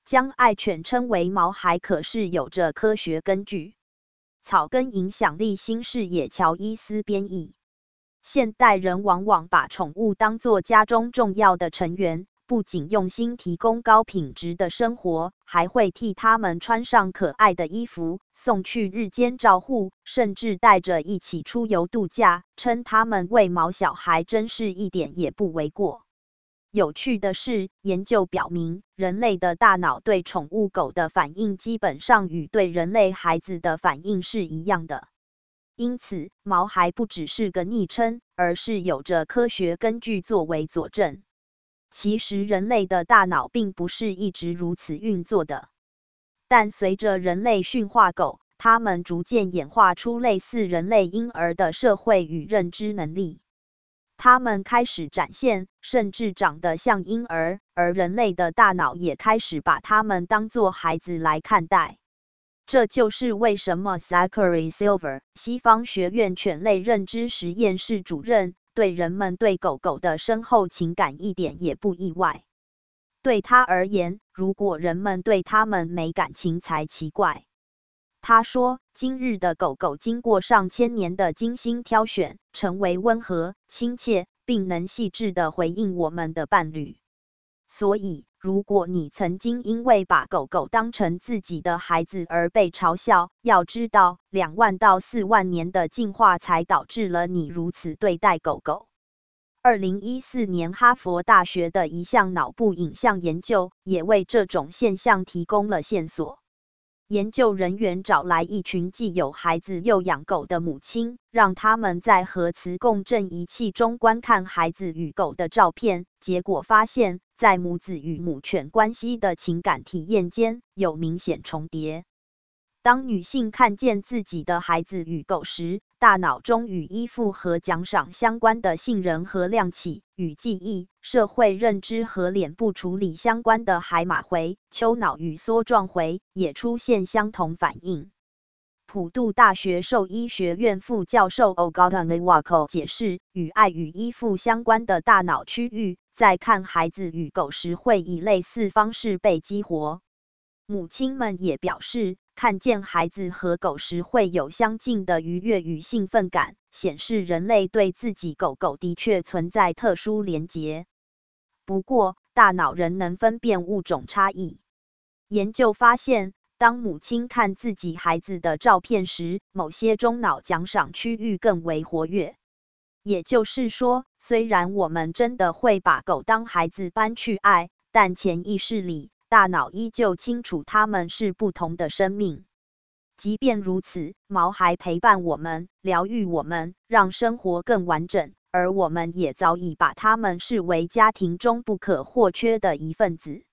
将爱犬称为毛孩可是有着科学根据。草根影响力新视野乔伊斯编译。现代人往往把宠物当作家中重要的成员，不仅用心提供高品质的生活，还会替它们穿上可爱的衣服，送去日间照护，甚至带着一起出游度假，称它们为毛小孩真是一点也不为过。有趣的是，研究表明，人类的大脑对宠物狗的反应基本上与对人类孩子的反应是一样的。因此，毛孩不只是个昵称，而是有着科学根据作为佐证。其实人类的大脑并不是一直如此运作的，但随着人类驯化狗，它们逐渐演化出类似人类婴儿的社会与认知能力。它们开始展现，甚至长得像婴儿，而人类的大脑也开始把它们当作孩子来看待。这就是为什么 Zachary Silver， 西方学院犬类认知实验室主任，对人们对狗狗的深厚情感一点也不意外。对他而言，如果人们对它们没感情才奇怪。他说，今日的狗狗经过上千年的精心挑选，成为温和、亲切，并能细致地回应我们的伴侣。所以，如果你曾经因为把狗狗当成自己的孩子而被嘲笑，要知道2万到4万年的进化才导致了你如此对待狗狗。2014年哈佛大学的一项脑部影像研究也为这种现象提供了线索。研究人员找来一群既有孩子又养狗的母亲，让他们在核磁共振仪器中观看孩子与狗的照片，结果发现，在母子与母犬关系的情感体验间有明显重叠。当女性看见自己的孩子与狗时，大脑中与依附和奖赏相关的杏仁核亮起，与记忆、社会认知和脸部处理相关的海马回、丘脑与梭状回也出现相同反应。普渡大学兽医学院副教授 Ogata Niwako 解释，与爱与依附相关的大脑区域，在看孩子与狗时会以类似方式被激活。母亲们也表示，看见孩子和狗时会有相近的愉悦与兴奋感，显示人类对自己狗狗的确存在特殊连结。不过，大脑仍能分辨物种差异。研究发现，当母亲看自己孩子的照片时，某些中脑奖赏区域更为活跃。也就是说，虽然我们真的会把狗当孩子般去爱，但潜意识里，大脑依旧清楚它们是不同的生命。即便如此，毛孩陪伴我们，疗愈我们，让生活更完整，而我们也早已把它们视为家庭中不可或缺的一份子。